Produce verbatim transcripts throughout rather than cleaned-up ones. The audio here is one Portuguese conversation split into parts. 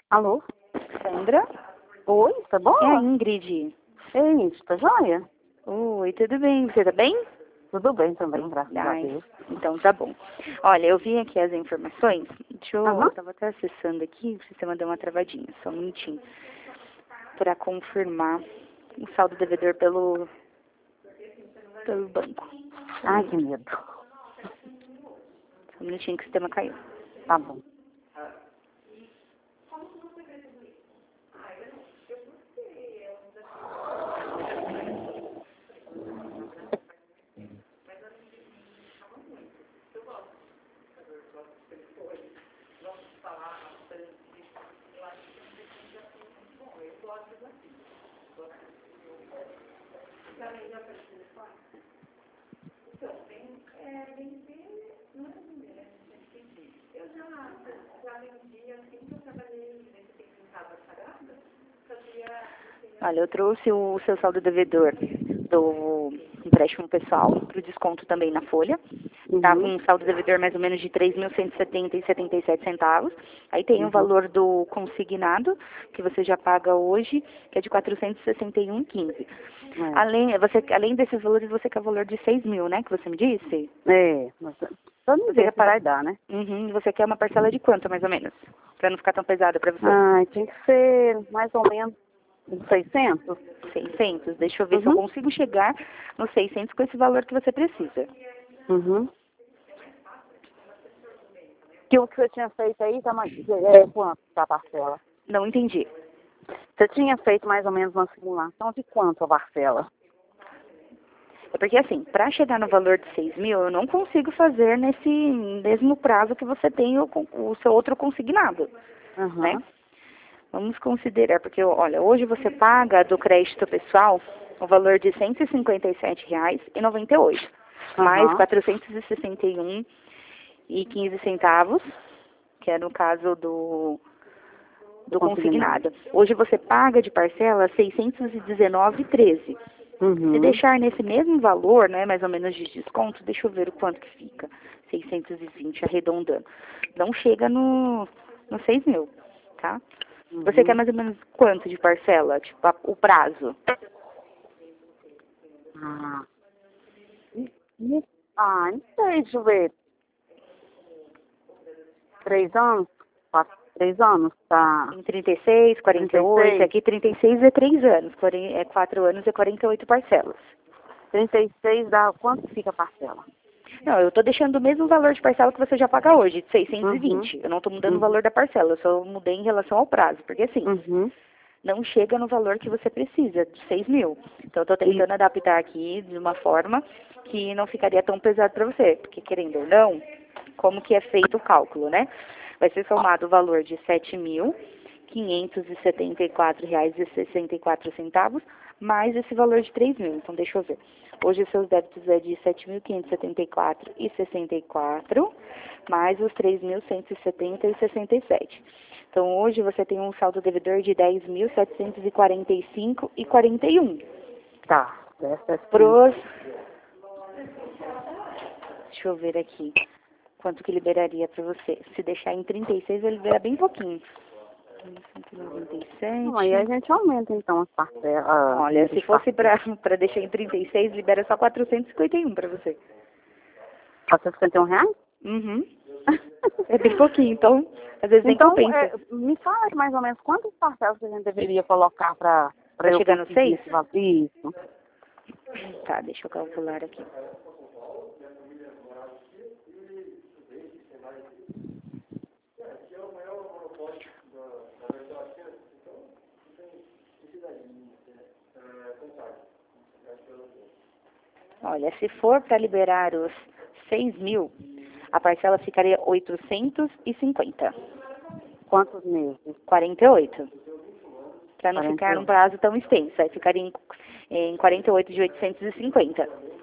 Alô? Sandra? Oi, tá bom? É a Ingrid. Ei, tá joia? Oi, tudo bem? Você tá bem? Tudo bem também, graças a Ai, Deus. então tá bom. Olha, eu vi aqui as informações. Deixa eu, Aham. eu tava até acessando aqui, o sistema deu uma travadinha, só um minutinho. Pra confirmar o saldo devedor pelo, pelo banco. Ai, que medo. Só um minutinho que o sistema caiu. Tá bom. Olha, eu trouxe o seu saldo devedor do empréstimo pessoal para o desconto também na folha. Tá com Uhum. um saldo devedor mais ou menos de três mil cento e setenta e setenta e sete centavos. Aí tem o Uhum. valor do consignado, que você já paga hoje, que é de quatrocentos e sessenta e um e quinze. É. Além, você, além desses valores, você quer o valor de seis mil, né, que você me disse? É, mas só me Você ver quer, se pa- vai dar, né? Uhum, você quer uma parcela de quanto, mais ou menos? Para não ficar tão pesada para você. Ai, tem que ser mais ou menos uns seiscentos. seiscentos. Deixa eu ver se eu Uhum. consigo chegar nos seiscentos com esse valor que você precisa. Uhum. Que o que você tinha feito aí, tá mais, é quanto tá a parcela? Não entendi. Você tinha feito mais ou menos uma simulação de quanto a parcela? É porque assim, para chegar no valor de seis mil, eu não consigo fazer nesse mesmo prazo que você tem o, con- o seu outro consignado, né? Aham. Vamos considerar, porque olha, hoje você paga do crédito pessoal o valor de cento e cinquenta e sete reais e noventa e oito, mais Aham. quatrocentos e sessenta e um e quinze centavos, que é no caso do do Consignado. consignado. Hoje você paga de parcela seiscentos e dezenove e treze. Se Uhum. deixar nesse mesmo valor, né, mais ou menos de desconto, deixa eu ver o quanto que fica. seiscentos e vinte arredondando. Não chega no, no seis mil, tá? Você quer Uhum. mais ou menos quanto de parcela? Tipo, a- o prazo? Ah. E- e- ah, não sei, deixa eu ver. Três anos? Quatro, três anos? Tá. Em trinta e seis, quarenta e oito, trinta e seis? aqui trinta e seis é três anos, quarenta é quatro anos e quarenta e oito parcelas. trinta e seis dá quanto fica a parcela? Não, eu estou deixando o mesmo valor de parcela que você já paga hoje, de seiscentos e Uhum. vinte. Eu não estou mudando o Uhum. valor da parcela, eu só mudei em relação ao prazo, porque assim, Uhum. não chega no valor que você precisa, de seis mil. Então, eu estou E, tentando adaptar aqui de uma forma que não ficaria tão pesado para você. Porque, querendo ou não, como que é feito o cálculo, né? Vai ser somado o valor de sete mil quinhentos e setenta e quatro reais e sessenta e quatro centavos, mais esse valor de três mil. Então, deixa eu ver. Hoje, os seus débitos é de sete mil quinhentos e setenta e quatro e sessenta e quatro, mais os três mil cento e setenta e sessenta e sete. Então, hoje você tem um saldo devedor de dez mil setecentos e quarenta e cinco e quarenta e um. tá. Essa é Pros... Deixa eu ver aqui. Quanto que liberaria para você? Se deixar em trinta e seis, vai liberar bem pouquinho. cento e noventa e Não, aí a sete. gente aumenta então as parcelas. ah, Olha, número se de fosse parcelas. para deixar em trinta e seis, libera só quatrocentos e cinquenta e um para você. quatrocentos e cinquenta e um reais? Uhum. É bem pouquinho, então às vezes nem Então, compensa. é, me fala aí mais ou menos quantas parcelas que a gente deveria colocar para Para eu chegar no conseguir seis? esse valor. Isso. Tá, deixa eu calcular aqui. Olha, se for para liberar os seis mil, a parcela ficaria oitocentos e cinquenta. Quantos meses? quarenta e oito. Para não quarenta ficar e num oito. prazo tão extenso. Aí ficaria em, em quarenta e oito de oitocentos e cinquenta.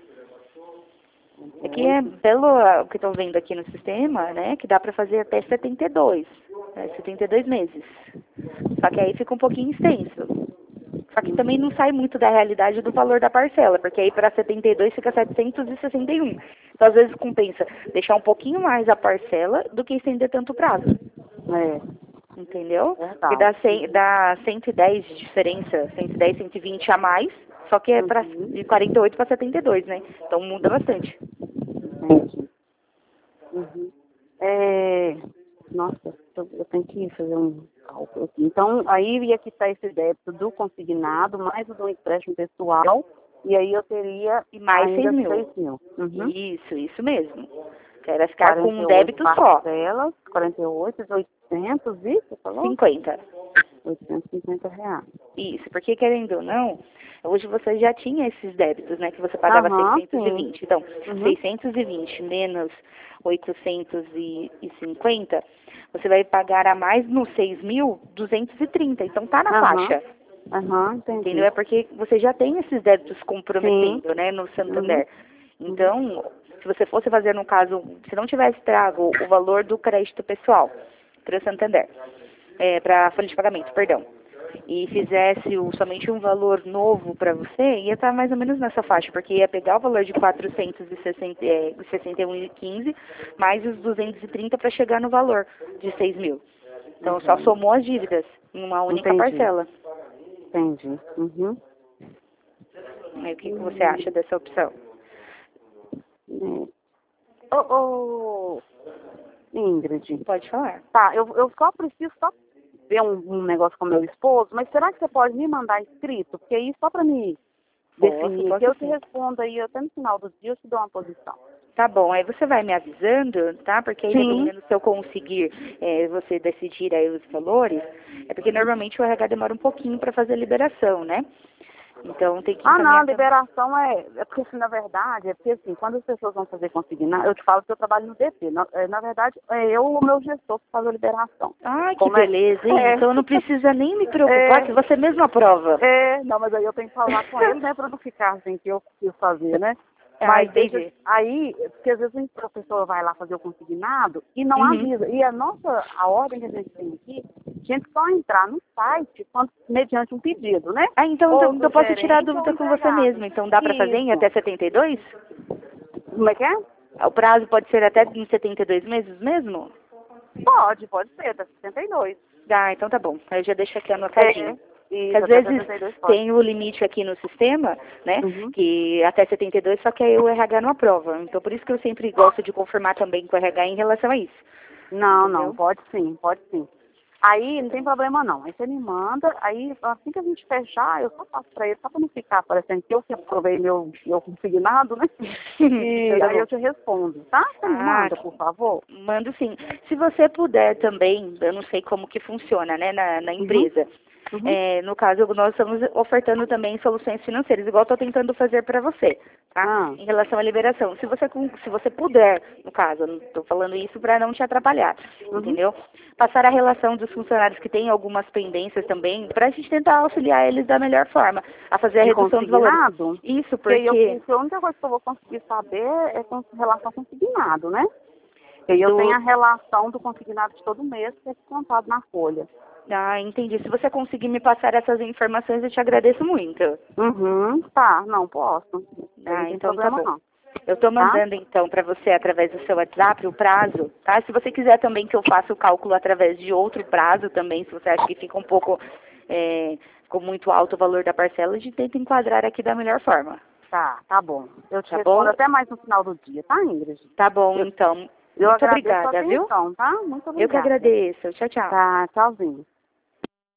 Aqui é, pelo ah, o que estou vendo aqui no sistema, né, que dá para fazer até setenta e dois. Né, setenta e dois meses. Só que aí fica um pouquinho extenso. Só que também não sai muito da realidade do valor da parcela, porque aí para setenta e dois fica setecentos e sessenta e um. Então, às vezes, compensa deixar um pouquinho mais a parcela do que estender tanto prazo. É. entendeu? Verdade. Porque dá, cem, dá cento e dez de diferença, cento e dez, cento e vinte a mais, só que é pra, Uhum. de quarenta e oito para setenta e dois, né? Então muda bastante. Entendi. Uhum. É... Nossa, eu eu tenho que fazer um cálculo aqui. Então, aí ia quitar esse débito do consignado, mais o do empréstimo pessoal, e aí eu teria E mais ainda seis mil. seis mil. Uhum. Isso, isso mesmo. Você vai ficar com quarenta um e oito débito só, parcelas, quarenta e oito, oitocentos, e você falou? cinquenta. oitocentos e cinquenta reais. Isso, porque querendo ou não, hoje você já tinha esses débitos, né, que você pagava Aham, seiscentos e vinte. sim. Então, Uhum. seiscentos e vinte menos oitocentos e cinquenta, você vai pagar a mais nos seis mil, duzentos e trinta. Então tá na Aham, faixa, aham, entendi. entendeu? É porque você já tem esses débitos Sim. comprometendo, né, no Uhum. Santander. Então, se você fosse fazer no caso, se não tivesse trago o valor do crédito pessoal para o Santander, é, para a folha de pagamento, perdão, e fizesse o, somente um valor novo para você, ia estar mais ou menos nessa faixa, porque ia pegar o valor de quatrocentos e sessenta e um e quinze mais os duzentos e trinta para chegar no valor de seis mil. Então, só Uhum. somou as dívidas em uma única Entendi. parcela. Entendi. Uhum. Aí, o que, que você acha dessa opção? É. Ô, ô, Ingrid, Pode falar. tá, eu, eu só preciso só ver um, um negócio com meu esposo, mas será que você pode me mandar escrito? Porque aí só para me Posso, definir, posso que eu te sim. respondo aí até no final do dia, eu te dou uma posição. Tá bom, aí você vai me avisando, tá? Porque aí Sim. dependendo se eu conseguir é, você decidir aí os valores, é porque normalmente o R H demora um pouquinho para fazer a liberação, né? Então tem que Ah, não, a encaminhar também. liberação é, é porque, assim, na verdade, é porque, assim, quando as pessoas vão fazer consignar, eu te falo que eu trabalho no D P, na, é, na verdade, é eu ou o meu gestor que faz a liberação. Ai, que Como é? beleza, hein? É. Então não precisa nem me preocupar, É, que você mesmo aprova. é, não, mas aí eu tenho que falar com ele, né, pra não ficar assim que eu preciso fazer, né? Ah, Mas deixa, entendi. aí, porque às vezes a pessoa vai lá fazer o consignado e não Uhum. avisa. E a nossa, a ordem que a gente tem aqui, tinha que só entrar no site quando, mediante um pedido, né? Ah, então, Ou então do eu posso tirar a gerente ou dúvida com você empregado. mesmo. Então dá para fazer em Isso. até setenta e dois? Como é que é? O prazo pode ser até em setenta e dois meses mesmo? Pode, pode ser, até sessenta e dois. Ah, então tá bom. Aí eu já deixo aqui anotadinho. É, Que isso, às até vezes sessenta e dois pode. tem o limite aqui no sistema, né? Uhum. Que até setenta e dois, só que aí o R H não aprova. Então por isso que eu sempre gosto de confirmar também com o R H em relação a isso. Não, Entendeu? não, pode sim, pode sim. Aí não tem problema não. Aí você me manda, aí assim que a gente fechar, eu só passo pra ele, só pra não ficar parecendo que eu que aprovei meu, meu consignado, né? E Então tá aí bom. eu te respondo, tá? Você me Ah, manda, por favor. mando sim. Se você puder também, eu não sei como que funciona, né, na, na Uhum. empresa. Uhum. É, no caso, nós estamos ofertando também soluções financeiras, igual estou tentando fazer para você, tá? Ah, Em relação à liberação. Se você, com- se você puder, no caso, eu não estou falando isso para não te atrapalhar, uhum. entendeu? Passar a relação dos funcionários que têm algumas pendências também, para a gente tentar auxiliar eles da melhor forma, a fazer a De redução dos valores. consignado? Isso, Porque aí eu, porque porque a única coisa que eu vou conseguir saber é com relação ao consignado, né? Porque aí eu do, tenho a relação do consignado de todo mês, que é descontado na folha. Ah, entendi. Se você conseguir me passar essas informações, eu te agradeço muito. Uhum, tá, não posso. Aí Ah, não tem então tá problema bom. não, Eu estou tá? mandando então para você através do seu WhatsApp o prazo, tá? Se você quiser também que eu faça o cálculo através de outro prazo também, se você acha que fica um pouco, é, ficou muito alto o valor da parcela, a gente tenta enquadrar aqui da melhor forma. Tá, tá bom. Eu te Tá respondo bom? até mais no final do dia, tá, Ingrid? Tá bom, Eu, então. eu Muito agradeço a obrigada, viu? atenção, tá? Muito Eu que obrigada. agradeço. Tchau, tchau. Tá, tchauzinho.